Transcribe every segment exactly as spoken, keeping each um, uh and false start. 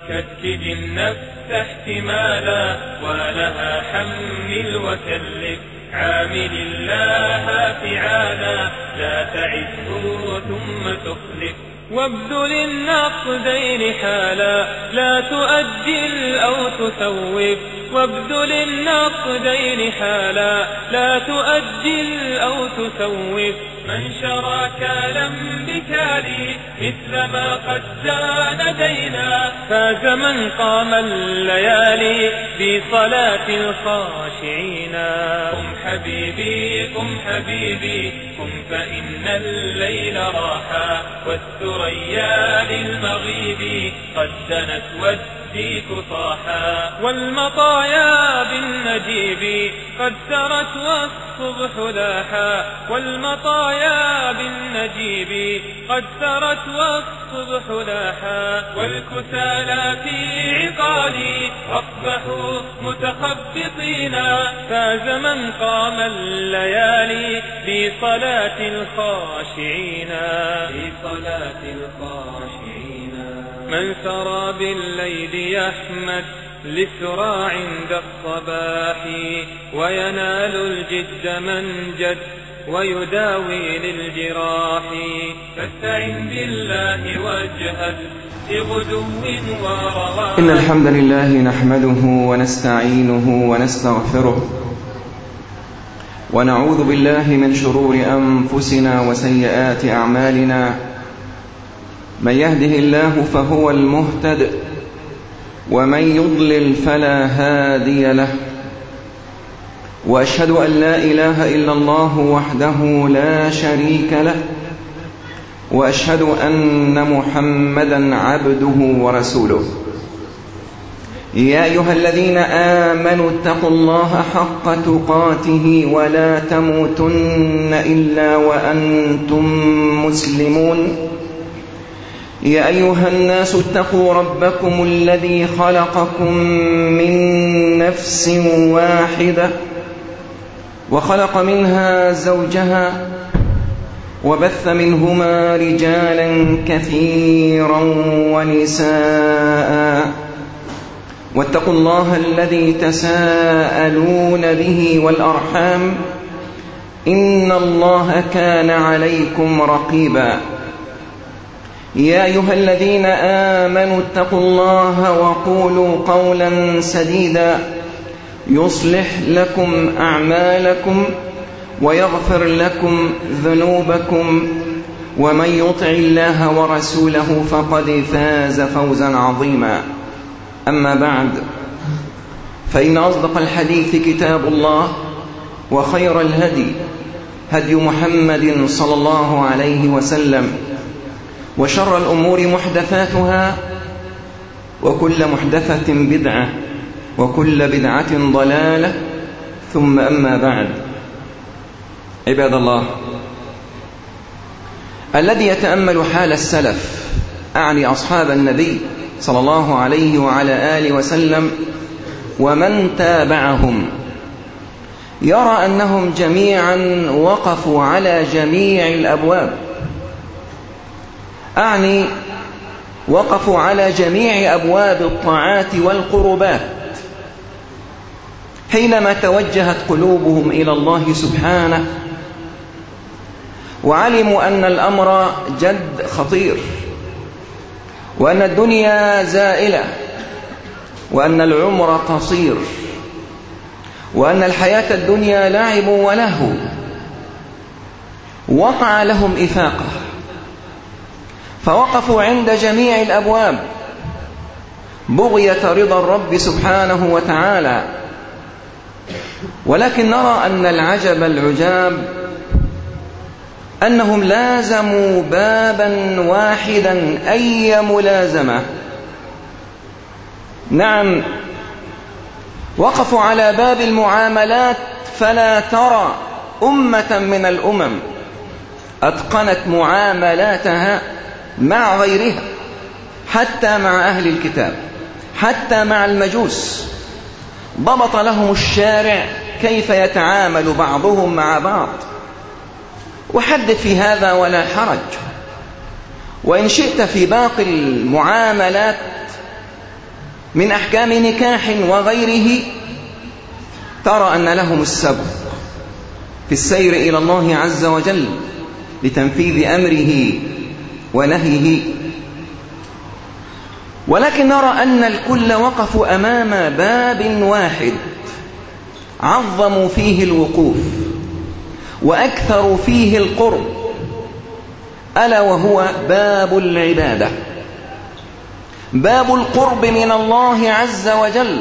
كدكد النفس احتمالا ولها حمل وكلف عامل الله فعالا لا تعده ثم تخلف وابذل النقدين حالا لا تؤجل أو تسوف وابذل النقدين حالا لا تؤجل أو تسوف من شرى كالا بكالي مثل ما قد زان دينا فاز من قام الليالي في صلاة الخاشعين قم حبيبي قم حبيبي قم فإن الليل راحا والثريا للمغيب قد دنت والديك صاحا والمطايا بالنجيب قد سرت والصبح لاحا والمطايا بالنجيب قد سرت والصبح لاحا والكسالى في عقالي أصبحوا متخبطين فاز من قام الليالي في صلاة الخاشعين في صلاة الخاشعين من سرى بالليل يحمد لسرى عند الصباح وينال الجد من جد ويداوي للجراح فاستعن بالله واجهد بغدو ورواح. إن الحمد لله نحمده ونستعينه ونستغفره ونعوذ بالله من شرور أنفسنا وسيئات أعمالنا من يهده الله فهو المهتد ومن يضلل فلا هادي له وأشهد أن لا إله إلا الله وحده لا شريك له وأشهد أن محمدا عبده ورسوله. يا أيها الذين آمنوا اتقوا الله حق تقاته ولا تموتن إلا وأنتم مسلمون. يا أيها الناس اتقوا ربكم الذي خلقكم من نفس واحدة وخلق منها زوجها وبث منهما رجالا كثيرا ونساء واتقوا الله الذي تساءلون به والأرحام إن الله كان عليكم رقيبا. يا أيها الذين آمنوا اتقوا الله وقولوا قولا سديدا يصلح لكم أعمالكم ويغفر لكم ذنوبكم ومن يطع الله ورسوله فقد فاز فوزا عظيما. أما بعد فإن أصدق الحديث كتاب الله وخير الهدي هدي محمد صلى الله عليه وسلم وشر الأمور محدثاتها وكل محدثة بدعة وكل بدعة ضلالة ثم أما بعد. عباد الله، الذي يتأمل حال السلف أعني أصحاب النبي صلى الله عليه وعلى آله وسلم ومن تابعهم يرى أنهم جميعا وقفوا على جميع الأبواب، أعني وقفوا على جميع أبواب الطاعات والقربات حينما توجهت قلوبهم إلى الله سبحانه وعلموا أن الأمر جد خطير وأن الدنيا زائلة وأن العمر قصير وأن الحياة الدنيا لعب ولهو. وقع لهم إفاقة فوقفوا عند جميع الأبواب بغية رضا الرب سبحانه وتعالى. ولكن نرى أن العجب العجاب أنهم لازموا بابا واحدا أي ملازمة. نعم، وقفوا على باب المعاملات فلا ترى أمة من الأمم أتقنت معاملاتها مع غيرها، حتى مع أهل الكتاب، حتى مع المجوس ضبط لهم الشارع كيف يتعامل بعضهم مع بعض. وحدث في هذا ولا حرج، وإن شئت في باقي المعاملات من أحكام نكاح وغيره ترى أن لهم السبق في السير إلى الله عز وجل لتنفيذ أمره ونهيه، ولكن نرى أن الكل وقفوا أمام باب واحد عظموا فيه الوقوف وأكثروا فيه القرب، ألا وهو باب العبادة، باب القرب من الله عز وجل.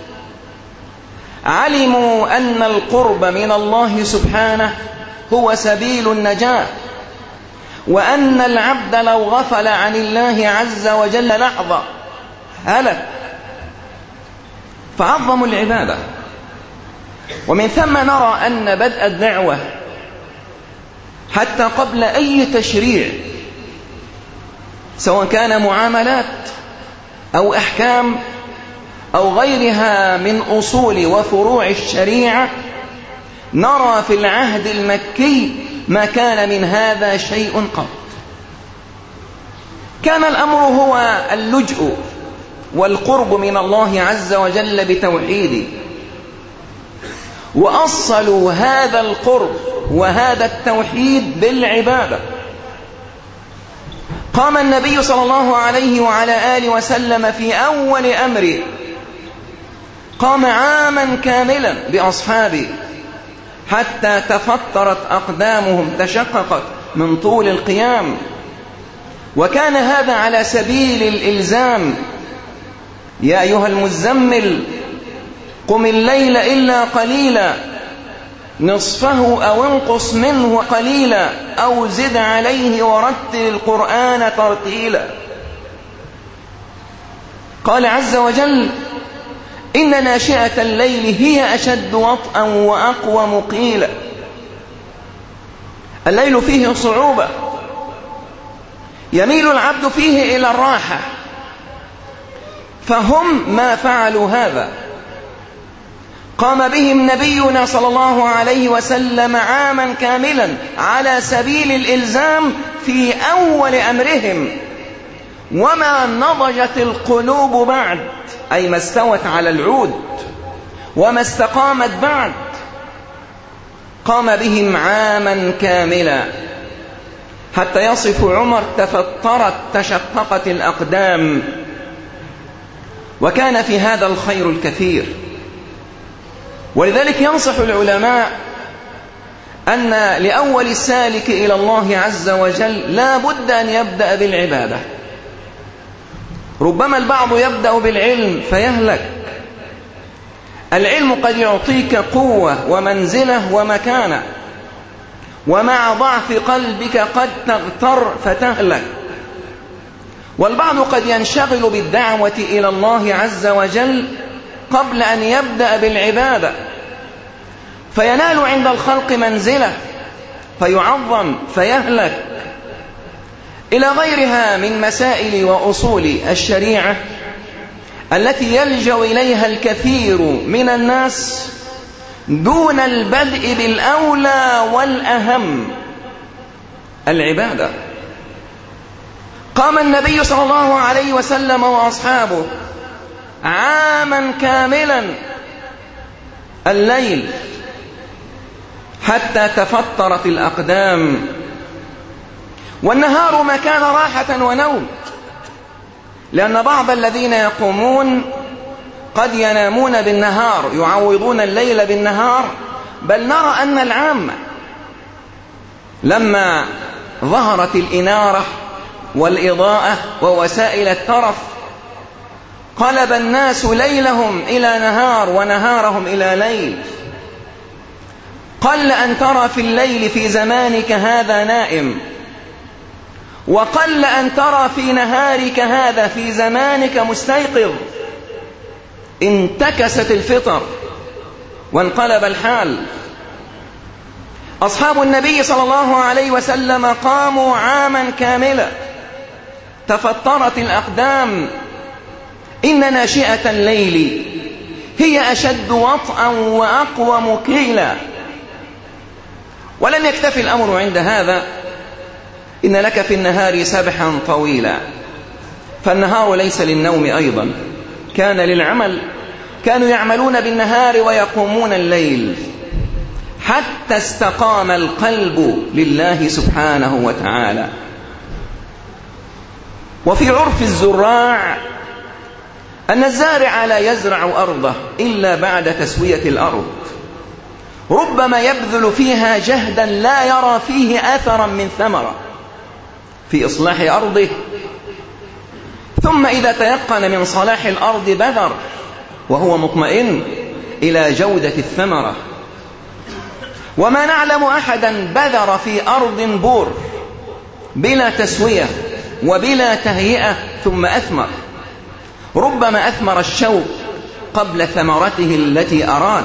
علموا أن القرب من الله سبحانه هو سبيل النجاة، وأن العبد لو غفل عن الله عز وجل لحظة هلك، فعظموا العبادة. ومن ثم نرى أن بدء الدعوة حتى قبل أي تشريع، سواء كان معاملات أو أحكام أو غيرها من أصول وفروع الشريعة، نرى في العهد المكي ما كان من هذا شيء قط. كان الأمر هو اللجوء والقرب من الله عز وجل بتوحيده، وأصلوا هذا القرب وهذا التوحيد بالعبادة. قام النبي صلى الله عليه وعلى آله وسلم في أول أمره، قام عاما كاملا بأصحابه حتى تفطرت أقدامهم، تشققت من طول القيام، وكان هذا على سبيل الإلزام. يا أيها المزمل قم الليل إلا قليلا نصفه أو انقص منه قليلا أو زد عليه ورتل القرآن ترتيلا. قال عز وجل إن ناشئة الليل هي أشد وطئا وأقوم قيلا. الليل فيه صعوبة، يميل العبد فيه إلى الراحة، فهم ما فعلوا هذا. قام بهم نبينا صلى الله عليه وسلم عاما كاملا على سبيل الإلزام في أول أمرهم، وما نضجت القلوب بعد، أي ما استوت على العود وما استقامت بعد. قام بهم عاما كاملا حتى يصف عمر تفطرت تشققت الأقدام، وكان في هذا الخير الكثير. ولذلك ينصح العلماء أن لأول السالك إلى الله عز وجل لا بد أن يبدأ بالعبادة. ربما البعض يبدأ بالعلم فيهلك. العلم قد يعطيك قوة ومنزلة ومكانة، ومع ضعف قلبك قد تغتر فتهلك. والبعض قد ينشغل بالدعوة إلى الله عز وجل قبل أن يبدأ بالعبادة، فينال عند الخلق منزلة فيعظم فيهلك، إلى غيرها من مسائل وأصول الشريعة التي يلجأ إليها الكثير من الناس دون البدء بالأولى والأهم، العبادة. قام النبي صلى الله عليه وسلم وأصحابه عاما كاملا الليل حتى تفطرت الأقدام، والنهار مكان راحة ونوم، لأن بعض الذين يقومون قد ينامون بالنهار يعوضون الليل بالنهار. بل نرى أن العامة لما ظهرت الإنارة والإضاءة ووسائل الترف قلب الناس ليلهم إلى نهار ونهارهم إلى ليل. قل أن ترى في الليل في زمانك هذا نائم، وقل أن ترى في نهارك هذا في زمانك مستيقظ. انتكست الفطر وانقلب الحال. أصحاب النبي صلى الله عليه وسلم قاموا عاما كاملا تفطرت الأقدام. إن ناشئة الليل هي أشد وطئا وأقوم قيلا. ولم يكتفي الأمر عند هذا، إن لك في النهار سبحا طويلا، فالنهار ليس للنوم أيضا، كان للعمل كانوا يعملون بالنهار ويقومون الليل حتى استقام القلب لله سبحانه وتعالى. وفي عرف الزراع أن الزارع لا يزرع أرضه إلا بعد تسوية الأرض، ربما يبذل فيها جهدا لا يرى فيه أثرا من ثمرة في إصلاح أرضه، ثم إذا تيقن من صلاح الأرض بذر وهو مطمئن إلى جودة الثمرة. وما نعلم أحدا بذر في أرض بور بلا تسوية وبلا تهيئة ثم أثمر، ربما أثمر الشوك قبل ثمرته التي أراد.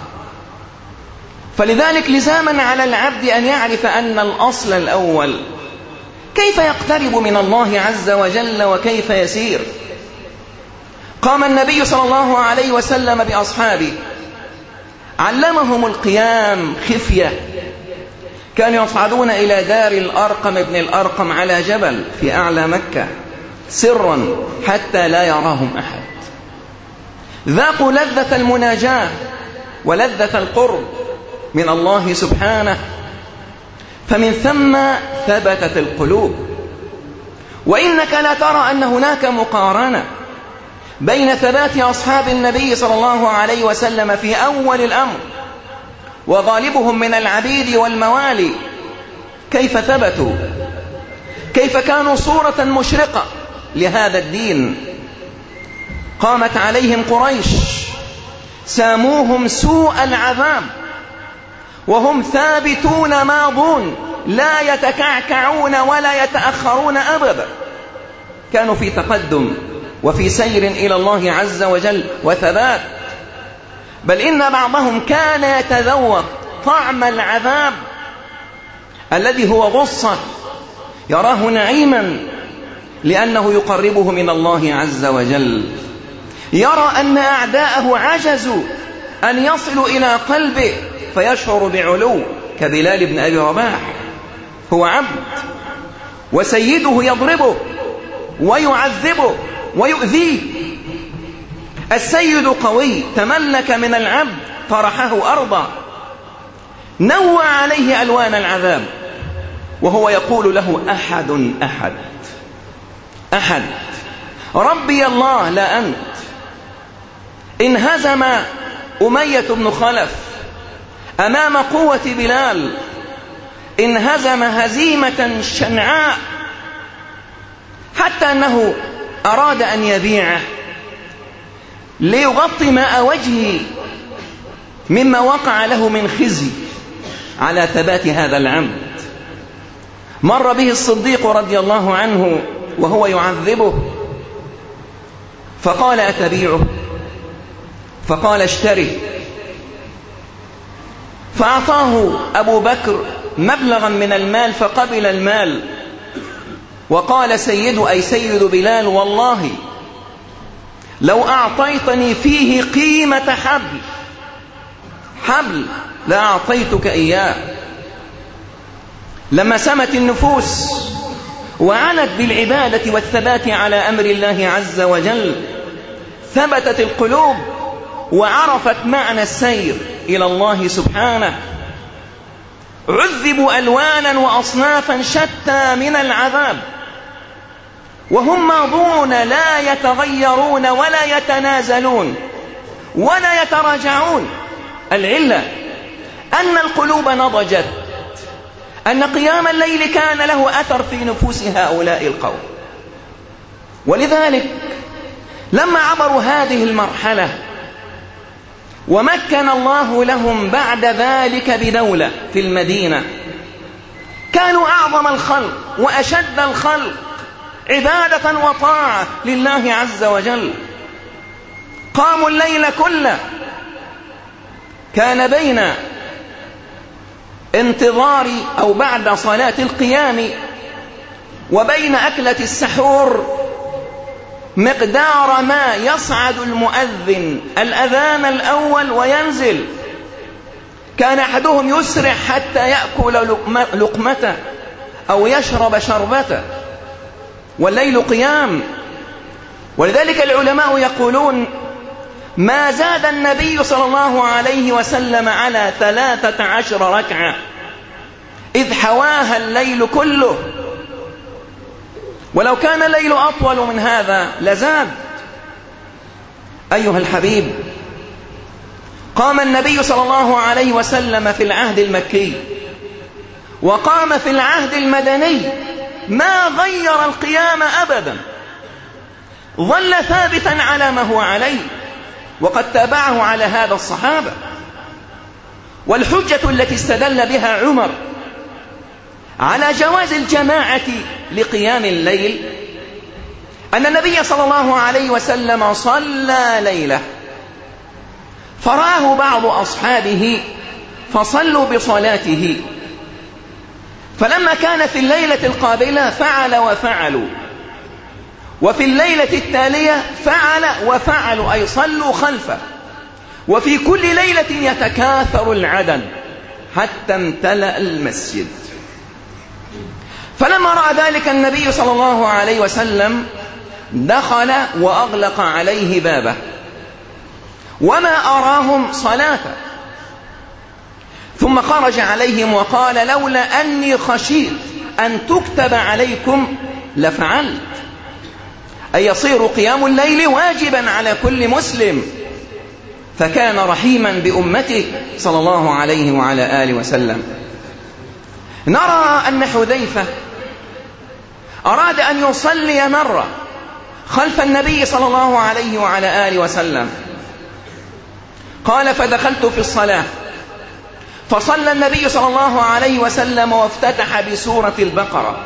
فلذلك لزاما على العبد أن يعرف أن الأصل الأول كيف يقترب من الله عز وجل وكيف يسير. قام النبي صلى الله عليه وسلم بأصحابه علمهم القيام خفية، كانوا يصعدون إلى دار الأرقم بن الأرقم على جبل في أعلى مكة سرا حتى لا يراهم أحد. ذاقوا لذة المناجاة ولذة القرب من الله سبحانه، فمن ثم ثبتت القلوب. وإنك لا ترى أن هناك مقارنة بين ثبات أصحاب النبي صلى الله عليه وسلم في أول الأمر وغالبهم من العبيد والموالي كيف ثبتوا، كيف كانوا صورة مشرقة لهذا الدين. قامت عليهم قريش ساموهم سوء العذاب وهم ثابتون ماضون لا يتكعكعون ولا يتأخرون أبدا، كانوا في تقدم وفي سير إلى الله عز وجل وثبات. بل إن بعضهم كان يتذوق طعم العذاب الذي هو غصة يراه نعيما لأنه يقربه من الله عز وجل. يرى أن أعداءه عجزوا أن يصلوا إلى قلبه فيشعر بعلو كبلال بن أبي رباح، هو عبد وسيده يضربه ويعذبه ويؤذيه. السيد قوي تملك من العبد طرحه أرضا، نوع عليه ألوان العذاب وهو يقول له أحد أحد أحد ربي الله لا أنت. انهزم أمية بن خلف أمام قوة بلال، انهزم هزيمة شنعاء حتى أنه أراد أن يبيعه ليغطي ماء وجهه مما وقع له من خزي على ثبات هذا العبد. مر به الصديق رضي الله عنه وهو يعذبه فقال أتبيعه؟ فقال اشتره. فأعطاه أبو بكر مبلغا من المال فقبل المال وقال سيد أي سيد بلال والله لو أعطيتني فيه قيمة حبل حبل لأعطيتك إياه. لما سمت النفوس وعنت بالعبادة والثبات على أمر الله عز وجل ثبتت القلوب وعرفت معنى السير إلى الله سبحانه. عذبوا ألوانا وأصنافا شتى من العذاب وهم ماضون لا يتغيرون ولا يتنازلون ولا يتراجعون. العلة أن القلوب نضجت، أن قيام الليل كان له أثر في نفوس هؤلاء القوم. ولذلك لما عبروا هذه المرحلة ومكن الله لهم بعد ذلك بدولة في المدينة، كانوا أعظم الخلق وأشد الخلق عبادة وطاعة لله عز وجل. قاموا الليل كله، كان بين انتظار أو بعد صلاة القيام وبين أكلة السحور مقدار ما يصعد المؤذن الأذان الأول وينزل. كان أحدهم يسرع حتى يأكل لقمته أو يشرب شربته، والليل قيام. ولذلك العلماء يقولون ما زاد النبي صلى الله عليه وسلم على ثلاثة عشر ركعة إذ حواها الليل كله، ولو كان الليل أطول من هذا لزاد. أيها الحبيب، قام النبي صلى الله عليه وسلم في العهد المكي وقام في العهد المدني، ما غير القيام أبدا، ظل ثابتا على ما هو عليه، وقد تابعه على هذا الصحابة. والحجة التي استدل بها عمر على جواز الجماعة لقيام الليل أن النبي صلى الله عليه وسلم صلى ليلة فرآه بعض أصحابه فصلوا بصلاته، فلما كان في الليلة القابلة فعل وفعلوا، وفي الليلة التالية فعل وفعلوا، أي صلوا خلفه، وفي كل ليلة يتكاثر العدد حتى امتلأ المسجد. فلما رأى ذلك النبي صلى الله عليه وسلم دخل وأغلق عليه بابه وما أراهم صلاة، ثم خرج عليهم وقال لولا أني خشيت أن تكتب عليكم لفعلت، أي يصير قيام الليل واجبا على كل مسلم، فكان رحيما بأمته صلى الله عليه وعلى آله وسلم. نرى أن حذيفة أراد أن يصلي مرة خلف النبي صلى الله عليه وعلى آله وسلم، قال فدخلت في الصلاة فصلى النبي صلى الله عليه وسلم وافتتح بسورة البقرة،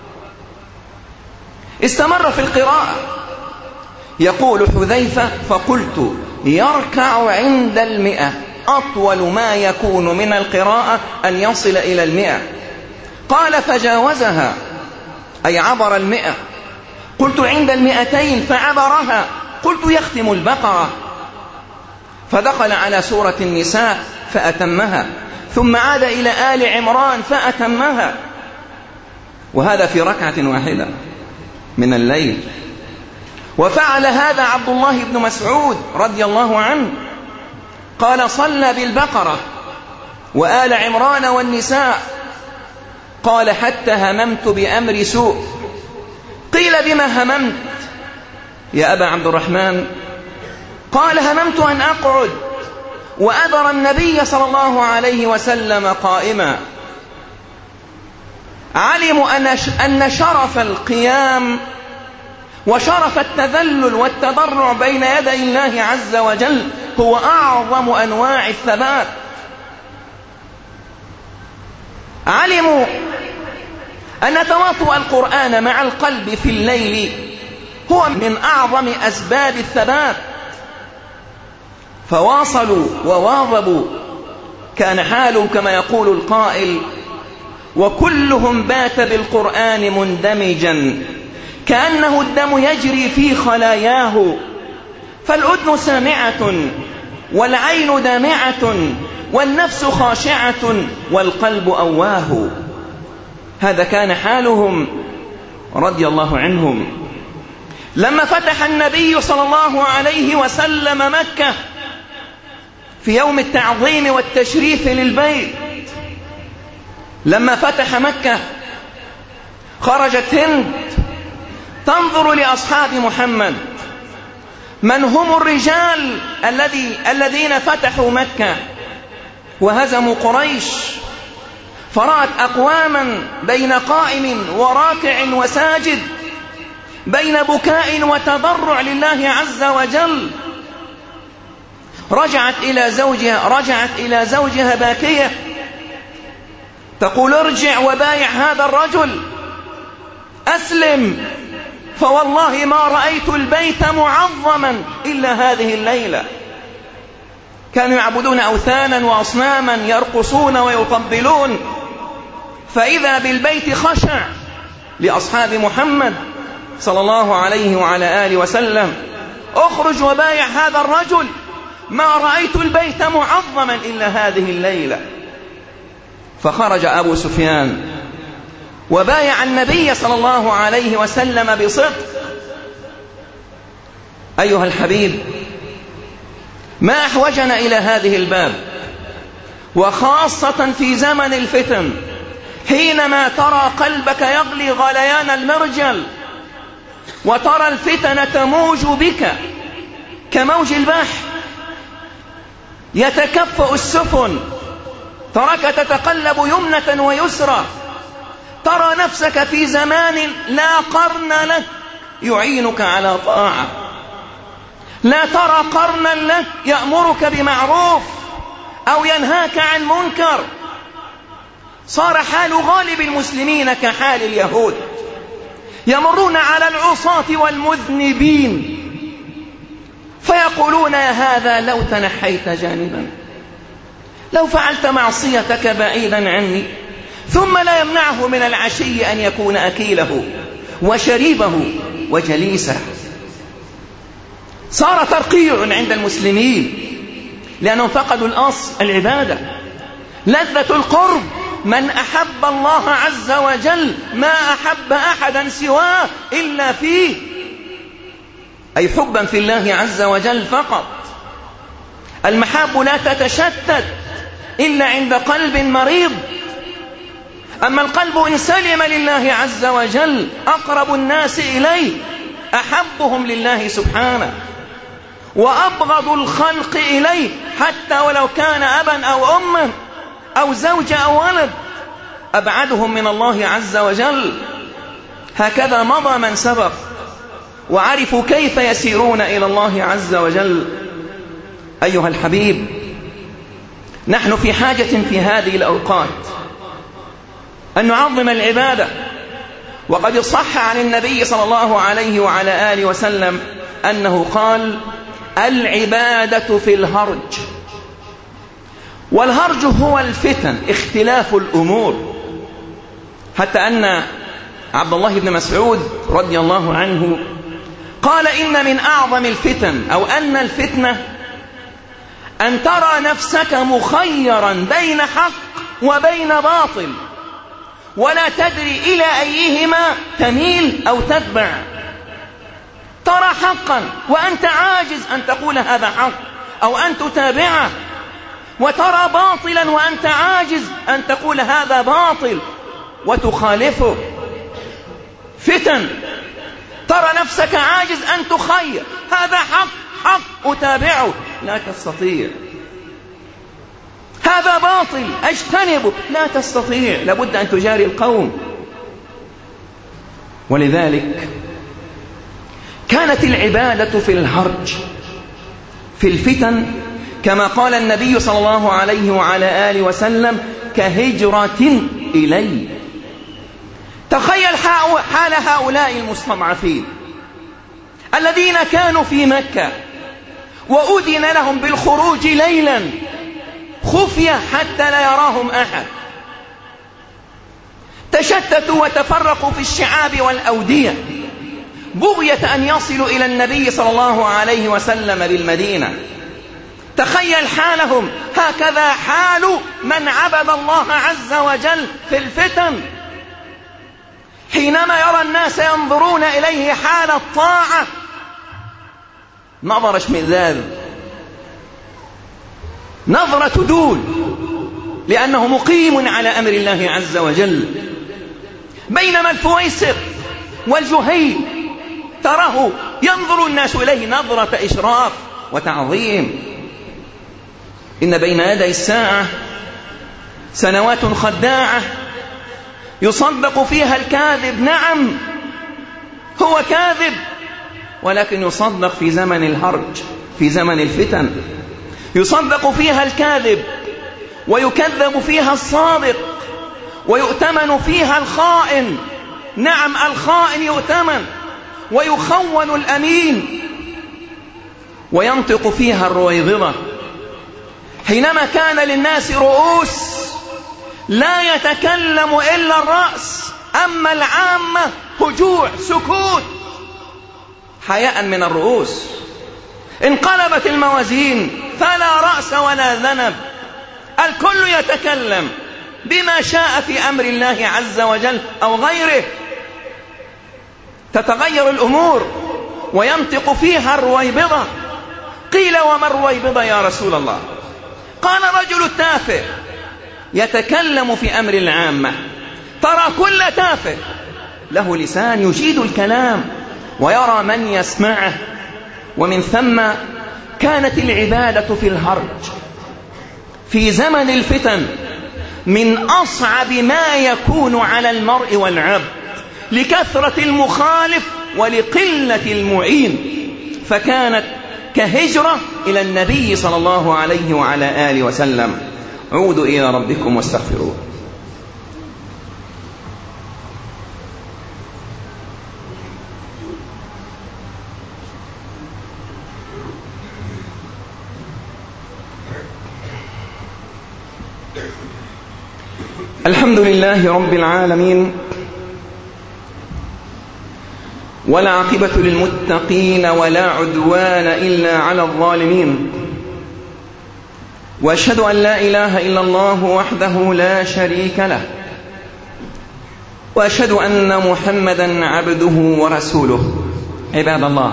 استمر في القراءة. يقول حذيفة فقلت يركع عند المئة، أطول ما يكون من القراءة أن يصل إلى المئة. قال فجاوزها أي عبر المئة، قلت عند المئتين فعبرها، قلت يختم البقرة، فدخل على سورة النساء فأتمها، ثم عاد إلى آل عمران فأتمها، وهذا في ركعة واحدة من الليل. وفعل هذا عبد الله بن مسعود رضي الله عنه، قال صلى بالبقرة وآل عمران والنساء، قال حتى هممت بأمر سوء. قيل بما هممت يا أبا عبد الرحمن؟ قال هممت أن أقعد وأذر النبي صلى الله عليه وسلم قائما. علموا أن شرف القيام وشرف التذلل والتضرع بين يدي الله عز وجل هو أعظم أنواع الثبات. علموا أن تواطؤ القرآن مع القلب في الليل هو من أعظم أسباب الثبات، فواصلوا وواظبوا. كان حالهم كما يقول القائل وكلهم بات بالقرآن مندمجا كأنه الدم يجري في خلاياه، فالأذن سامعة والعين دامعة والنفس خاشعة والقلب أواه. هذا كان حالهم رضي الله عنهم. لما فتح النبي صلى الله عليه وسلم مكة في يوم التعظيم والتشريف للبيت، لما فتح مكة خرجت هند تنظر لأصحاب محمد من هم الرجال الذي الذين فتحوا مكة وهزموا قريش، فرأت أقواما بين قائم وراكع وساجد، بين بكاء وتضرع لله عز وجل. رجعت إلى زوجها رجعت إلى زوجها باكية تقول ارجع وبايع هذا الرجل، أسلم، فوالله ما رأيت البيت معظما إلا هذه الليلة. كانوا يعبدون أوثانا وأصناما يرقصون ويطبلون، فإذا بالبيت خشع لأصحاب محمد صلى الله عليه وعلى آله وسلم، اخرج وبايع هذا الرجل، ما رأيت البيت معظما إلا هذه الليلة. فخرج أبو سفيان وبايع النبي صلى الله عليه وسلم بصدق، أيها الحبيب، ما أحوجنا إلى هذه الباب، وخاصة في زمن الفتن، حينما ترى قلبك يغلي غليان المرجل، وترى الفتن تموج بك كموج البحر، يتكفأ السفن، تراك تتقلب يمنة ويسرى، ترى نفسك في زمان لا قرن لك يعينك على طاعة، لا ترى قرنا لك يأمرك بمعروف أو ينهاك عن منكر. صار حال غالب المسلمين كحال اليهود، يمرون على العصاة والمذنبين فيقولون يا هذا لو تنحيت جانبا، لو فعلت معصيتك بعيدا عني، ثم لا يمنعه من العشي أن يكون أكيله وشريبه وجليسه. صار ترقيع عند المسلمين لأنهم فقدوا الأصل العبادة، لذة القرب. من أحب الله عز وجل ما أحب أحدا سواه إلا فيه، أي حبا في الله عز وجل فقط. المحاب لا تتشتت إلا عند قلب مريض، أما القلب إن سلم لله عز وجل أقرب الناس إليه أحبهم لله سبحانه، وأبغض الخلق إليه حتى ولو كان أبا أو أما أو زوج أو ولد أبعدهم من الله عز وجل. هكذا مضى من سبق وعرفوا كيف يسيرون إلى الله عز وجل. أيها الحبيب، نحن في حاجة في هذه الأوقات أن نعظم العبادة، وقد صح عن النبي صلى الله عليه وعلى آله وسلم أنه قال: العبادة في الهرج. والهرج هو الفتن، اختلاف الأمور، حتى أن عبد الله بن مسعود رضي الله عنه قال: إن من أعظم الفتن أو أن الفتنة أن ترى نفسك مخيرا بين حق وبين باطل، ولا تدري إلى أيهما تميل أو تتبع. ترى حقا وأنت عاجز أن تقول هذا حق أو أن تتابعه، وترى باطلا وأنت عاجز أن تقول هذا باطل وتخالفه. فتن، ترى نفسك عاجز أن تخير، هذا حق حق أتابعه، لا تستطيع. هذا باطل أجتنبه، لا تستطيع، لابد أن تجاري القوم. ولذلك كانت العبادة في الهرج في الفتن كما قال النبي صلى الله عليه وعلى آله وسلم: كهجرة إلي. تخيل حال هؤلاء المستضعفين الذين كانوا في مكة وأذن لهم بالخروج ليلا خفية حتى لا يراهم أحد، تشتتوا وتفرقوا في الشعاب والأودية بغية أن يصلوا إلى النبي صلى الله عليه وسلم بالمدينة. تخيل حالهم، هكذا حال من عبد الله عز وجل في الفتن، حينما يرى الناس ينظرون إليه حال الطاعة نظر اشمئزاز، نظرة دول، لأنه مقيم على أمر الله عز وجل. بينما الفويسق والجهيل تراه ينظر الناس إليه نظرة إشراف وتعظيم. إن بين يدي الساعة سنوات خداعة يصدق فيها الكاذب، نعم هو كاذب، ولكن يصدق في زمن الهرج، في زمن الفتن يصدق فيها الكاذب ويكذب فيها الصادق ويؤتمن فيها الخائن. نعم الخائن يؤتمن ويخون الأمين، وينطق فيها الرويضضة. حينما كان للناس رؤوس لا يتكلم إلا الرأس، أما العامة هجوع سكوت حياء من الرؤوس. انقلبت الموازين فلا رأس ولا ذنب، الكل يتكلم بما شاء في أمر الله عز وجل أو غيره. تتغير الأمور وينطق فيها الرويبضة. قيل وما الرويبضة يا رسول الله؟ قال رجل تافه يتكلم في أمر العامة، ترى كل تافه له لسان يجيد الكلام ويرى من يسمعه. ومن ثم كانت العبادة في الهرج في زمن الفتن من أصعب ما يكون على المرء والعبد لكثرة المخالف ولقلة المعين، فكانت كهجرة إلى النبي صلى الله عليه وعلى آله وسلم. عودوا إلى ربكم واستغفروه. الحمد لله رب العالمين، ولا عاقبة للمتقين ولا عدوان إلا على الظالمين، وأشهد أن لا إله إلا الله وحده لا شريك له، وأشهد أن محمدا عبده ورسوله. عباد الله،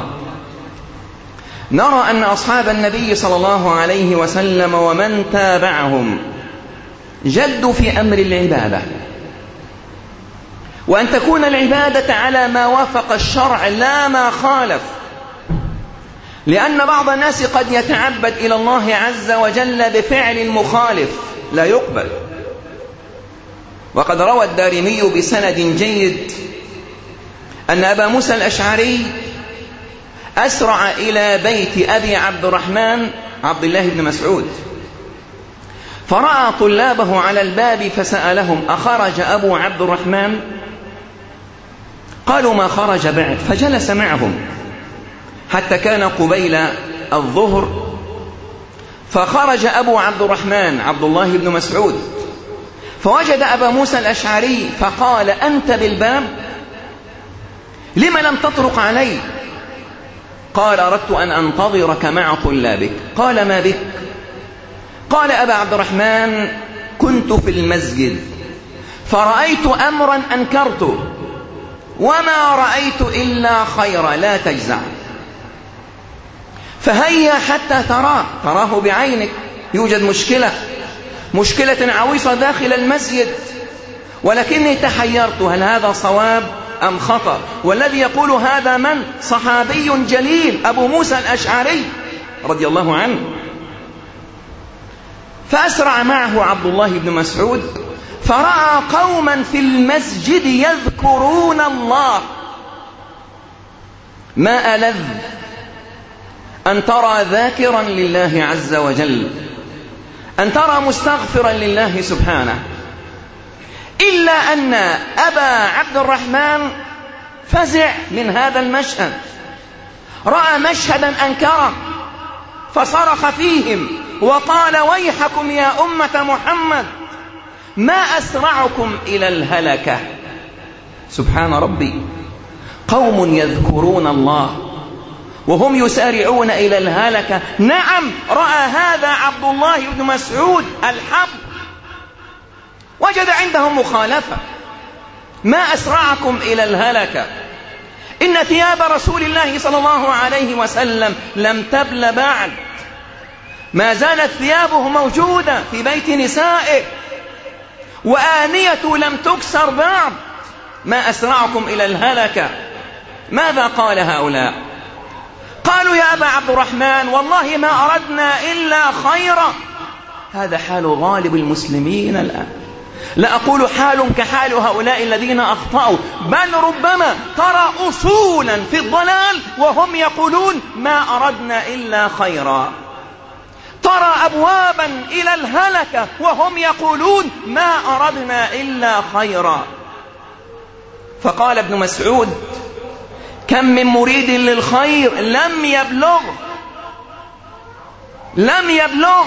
نرى أن أصحاب النبي صلى الله عليه وسلم ومن تابعهم جدوا في أمر العبادة، وأن تكون العبادة على ما وافق الشرع لا ما خالف، لأن بعض الناس قد يتعبد إلى الله عز وجل بفعل مخالف لا يقبل. وقد روى الدارمي بسند جيد أن أبا موسى الأشعري أسرع إلى بيت أبي عبد الرحمن عبد الله بن مسعود، فرأى طلابه على الباب فسألهم: أخرج أبو عبد الرحمن؟ قالوا: ما خرج بعد. فجلس معهم حتى كان قبيل الظهر، فخرج أبو عبد الرحمن عبد الله بن مسعود فوجد أبا موسى الأشعري فقال: أنت بالباب؟ لم لم تطرق علي؟ قال: أردت أن أنتظرك مع طلابك. قال: ما بك؟ قال أبا عبد الرحمن: كنت في المسجد فرأيت أمرا أنكرته وما رأيت إلا خيرا، لا تجزع، فهيا حتى تراه تراه بعينك. يوجد مشكلة مشكلة عويصة داخل المسجد، ولكني تحيرت هل هذا صواب أم خطأ؟ والذي يقول هذا من؟ صحابي جليل أبو موسى الأشعري رضي الله عنه. فأسرع معه عبد الله بن مسعود فرأى قوما في المسجد يذكرون الله. ما ألذ أن ترى ذاكرا لله عز وجل، أن ترى مستغفرا لله سبحانه. إلا أن أبا عبد الرحمن فزع من هذا المشهد، رأى مشهدا أنكره فصرخ فيهم وقال: ويحكم يا أمة محمد، ما أسرعكم إلى الهلكة. سبحان ربي، قوم يذكرون الله وهم يسارعون إلى الهلكة. نعم، رأى هذا عبد الله بن مسعود الحق، وجد عندهم مخالفة. ما أسرعكم إلى الهلكة، إن ثياب رسول الله صلى الله عليه وسلم لم تبل بعد، ما زالت ثيابه موجودة في بيت نسائه، وآنية لم تكسر بعد. ما أسرعكم إلى الهلكة. ماذا قال هؤلاء؟ قالوا: يا أبا عبد الرحمن، والله ما أردنا إلا خيرا. هذا حال غالب المسلمين الآن، لا أقول حال كحال هؤلاء الذين أخطأوا، بل ربما ترى أصولا في الضلال وهم يقولون ما أردنا إلا خيرا، ترى أبوابا إلى الهلكة وهم يقولون ما أردنا إلا خيرا. فقال ابن مسعود: كم من مريد للخير لم يبلغ لم يبلغ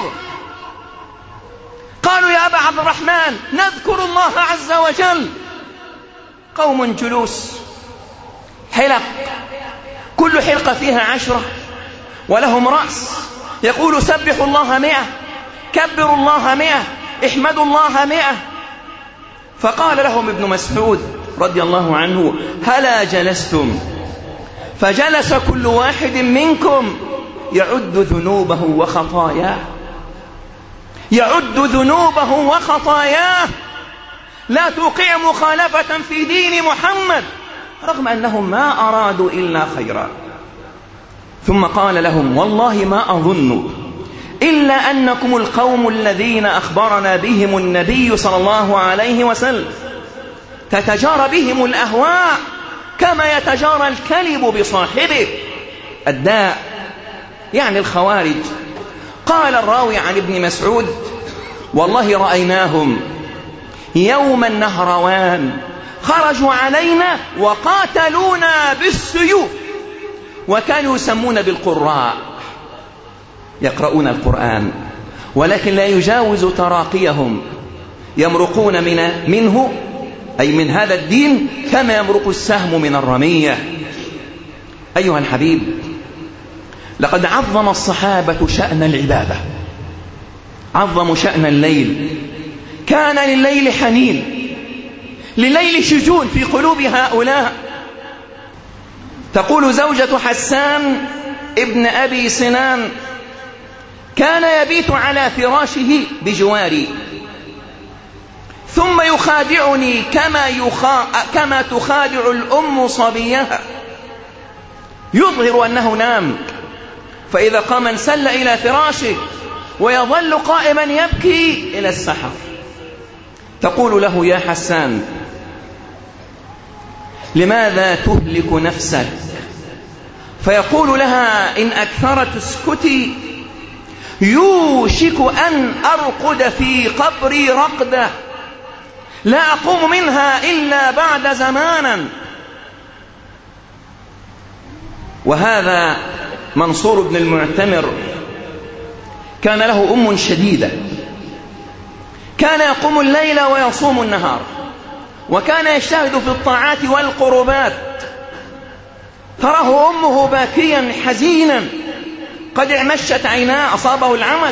قالوا: يا أبا عبد الرحمن، نذكر الله عز وجل. قوم جلوس حلق، كل حلقة فيها عشرة، ولهم رأس يقول: سبحوا الله مئة، كبروا الله مئة، احمدوا الله مئة. فقال لهم ابن مسعود رضي الله عنه: هلا جلستم فجلس كل واحد منكم يعد ذنوبه وخطاياه، يعد ذنوبه وخطاياه، لا توقع مخالفة في دين محمد، رغم أنهم ما أرادوا إلا خيرا. ثم قال لهم: والله ما أظن إلا أنكم القوم الذين أخبرنا بهم النبي صلى الله عليه وسلم، تتجارى بهم الأهواء كما يتجارى الكلب بصاحبه، الداء يعني الخوارج. قال الراوي عن ابن مسعود: والله رأيناهم يوم النهروان خرجوا علينا وقاتلونا بالسيوف، وكانوا يسمون بالقراء، يقرؤون القرآن ولكن لا يجاوز تراقيهم، يمرقون من منه أي من هذا الدين كما يمرق السهم من الرمية. أيها الحبيب، لقد عظم الصحابة شأن العبادة، عظموا شأن الليل، كان لليل حنين، لليل شجون في قلوب هؤلاء. تقول زوجة حسان ابن أبي سنان: كان يبيت على فراشه بجواري ثم يخادعني كما, يخا... كما تخادع الأم صبيها، يظهر أنه نام، فإذا قام انسل إلى فراشه ويظل قائما يبكي إلى السحر. تقول له: يا حسان، لماذا تهلك نفسك؟ فيقول لها: إن أكثرت اسكتي يوشك أن أرقد في قبري رقدة لا أقوم منها إلا بعد زمانا. وهذا منصور بن المعتمر كان له أم شديدة، كان يقوم الليل ويصوم النهار، وكان يجتهد في الطاعات والقربات. تراه أمه باكيا حزينا، قد اعمشت عيناه، أصابه العمش.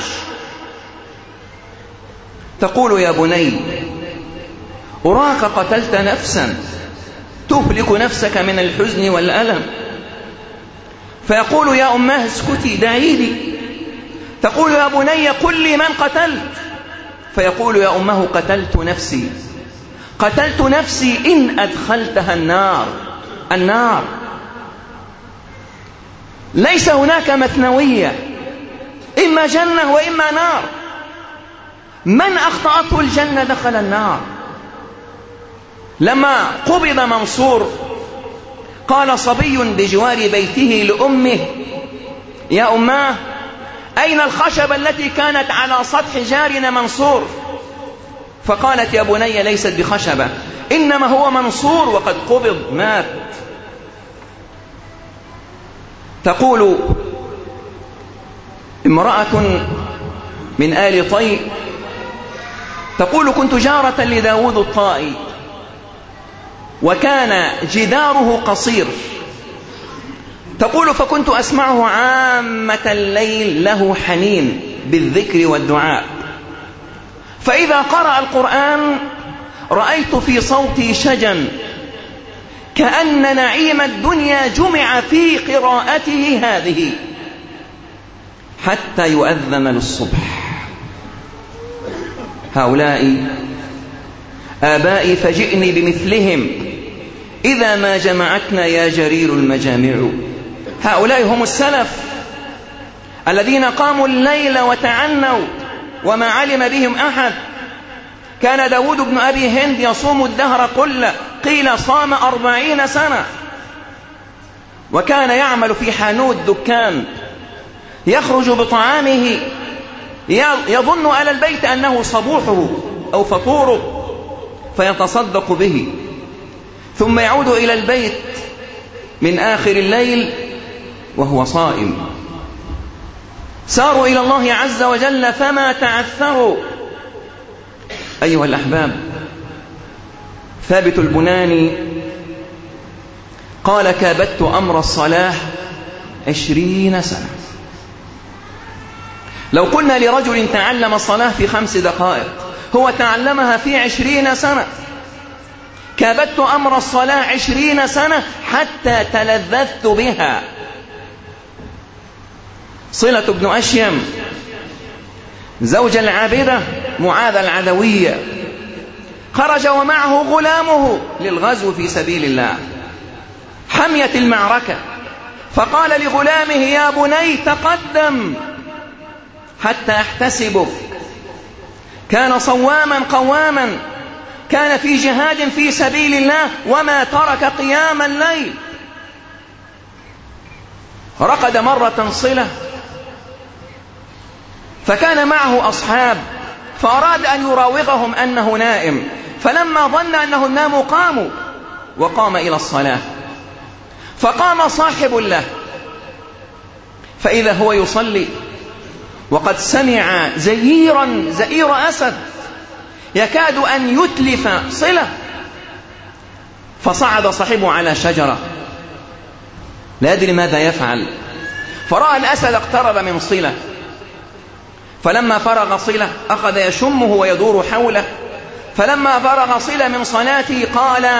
تقول: يا بني، أراك قتلت نفسا تهلك نفسك من الحزن والألم. فيقول: يا أماه اسكتي، دعي لي. تقول: يا بني قل لي من قتلت. فيقول: يا أمه قتلت نفسي، قتلت نفسي إن أدخلتها النار. النار ليس هناك مثنوية، إما جنة وإما نار، من أخطأته الجنة دخل النار. لما قبض منصور قال صبي بجوار بيته لأمه: يا أماه، أين الخشبة التي كانت على سطح جارنا منصور؟ فقالت: يا بني ليست بخشبة، إنما هو منصور وقد قبض، مات. تقول امرأة من آل طي، تقول: كنت جارة لداود الطائي، وكان جداره قصير. تقول: فكنت أسمعه عامة الليل له حنين بالذكر والدعاء، فإذا قرأ القرآن رأيت في صوتي شجن، كأن نعيم الدنيا جمع في قراءته هذه، حتى يؤذن للصبح. هؤلاء آبائي فجئني بمثلهم إذا ما جمعتنا يا جرير المجامع. هؤلاء هم السلف الذين قاموا الليل وتعنوا وما علم بهم أحد. كان داود بن أبي هند يصوم الدهر كله، قيل صام أربعين سنة، وكان يعمل في حانوت دكان، يخرج بطعامه يظن على البيت أنه صبوحه أو فطوره فيتصدق به، ثم يعود إلى البيت من آخر الليل وهو صائم. ساروا إلى الله عز وجل فما تعثروا. أيها الأحباب، ثابت البناني قال: كابدت أمر الصلاة عشرين سنة. لو قلنا لرجل تعلم الصلاة في خمس دقائق، هو تعلمها في عشرين سنة. كابدت أمر الصلاة عشرين سنة حتى تلذذت بها. صلة بن أشيم زوج العابدة معاذ العدوية خرج ومعه غلامه للغزو في سبيل الله، حميت المعركة، فقال لغلامه: يا بني تقدم حتى أحتسبك. كان صواما قواما، كان في جهاد في سبيل الله وما ترك قيام الليل. رقد مرة صلة فكان معه أصحاب، فأراد أن يراوغهم أنه نائم، فلما ظن أنهم ناموا قاموا وقام إلى الصلاة، فقام صاحب له فإذا هو يصلي وقد سمع زئيرا زئير أسد يكاد أن يتلف صلة، فصعد صاحبه على شجرة لا يدري ماذا يفعل، فرأى الأسد اقترب من صلة، فلما فرغ صلة أخذ يشمه ويدور حوله، فلما فرغ صلة من صلاته قال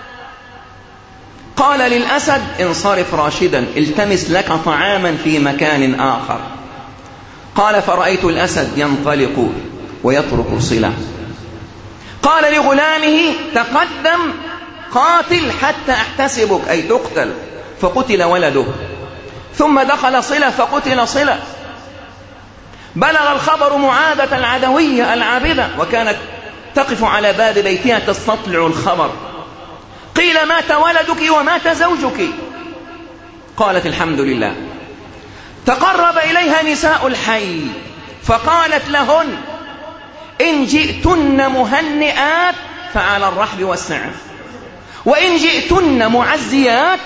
قال للأسد: انصرف راشدا، التمس لك طعاما في مكان آخر. قال: فرأيت الأسد ينطلق ويترك صلة. قال لغلامه: تقدم قاتل حتى أحتسبك، أي تقتل، فقتل ولده. ثم دخل صلة فقتل صلة. بلغ الخبر معاذة العدوية العابدة، وكانت تقف على باب بيتها تستطلع الخبر. قيل: مات ولدك ومات زوجك. قالت: الحمد لله. تقرب إليها نساء الحي فقالت لهن: إن جئتن مهنئات فعلى الرحب والسعة، وإن جئتن معزيات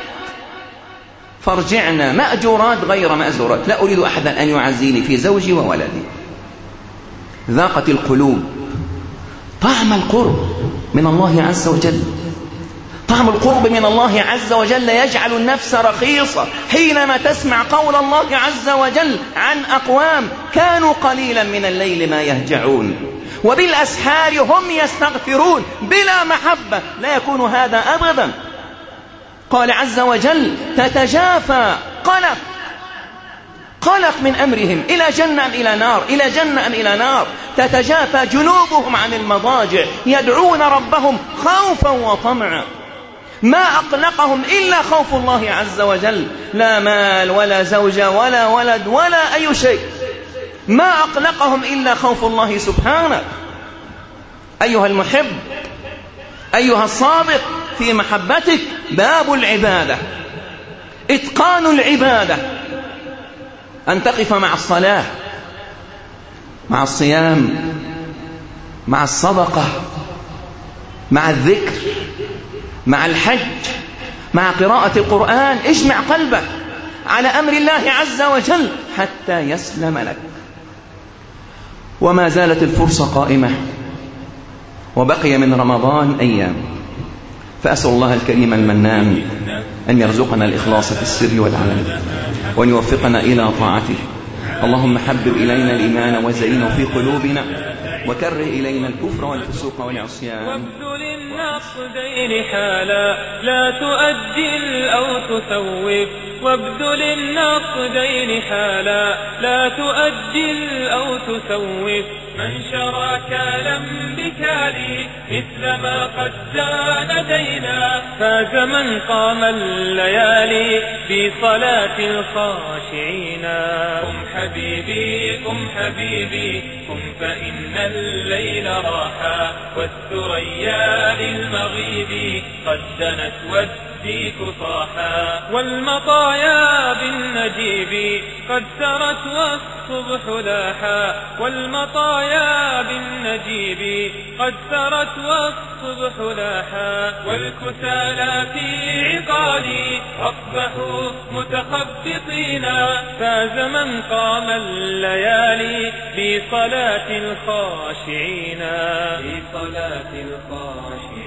فارجعنا مأجورات غير مأزورات، لا أريد أحدا أن يعزيني في زوجي وولدي. ذاقت القلوب طعم القرب من الله عز وجل. طعم القرب من الله عز وجل يجعل النفس رخيصة حينما تسمع قول الله عز وجل عن أقوام كانوا قليلا من الليل ما يهجعون وبالأسحار هم يستغفرون. بلا محبة لا يكون هذا أبدا. قال عز وجل: تتجافى قلق قلق من أمرهم إلى جنة أم إلى نار، إلى جنة أم إلى نار. تتجافى جنوبهم عن المضاجع يدعون ربهم خوفا وطمعا. ما أقلقهم إلا خوف الله عز وجل، لا مال ولا زوجة ولا ولد ولا أي شيء. ما أقلقهم إلا خوف الله سبحانه. أيها المحب، أيها الصادق في محبتك، باب العبادة، إتقان العبادة، أن تقف مع الصلاة، مع الصيام، مع الصدقة، مع الذكر، مع الحج، مع قراءة القرآن. اجمع قلبك على أمر الله عز وجل حتى يسلم لك. وما زالت الفرصة قائمة وبقي من رمضان أيام، فأسأل الله الكريم المنان أن يرزقنا الإخلاص في السر والعلن، وأن يوفقنا إلى طاعته. اللهم حبب إلينا الإيمان وزينه في قلوبنا، وكره إلينا الكفر والفسوق والعصيان. وابذل النقدين حالا لا تؤجل أو تثوب، وابذل النقدين حالا لا تؤجل أو تثوب. من شراك لم بكالي مثل ما قد زان دينا، فاز من قام الليالي في صلاة الخاشعين. قم حبيبي قم حبيبي قم فإن الليل راحا، والثريا للمغيب قد دنت والديك صاحا، والمطايا بالنجيب قد سرت والصبح لاحا، والمطايا بالنجيب قد سرت والصبح لاحا، والكسالى في عقالي أصبحوا متخبطين، فاز من قام الليالي في صلاة الخاشعين، في صلاة الخاشعين.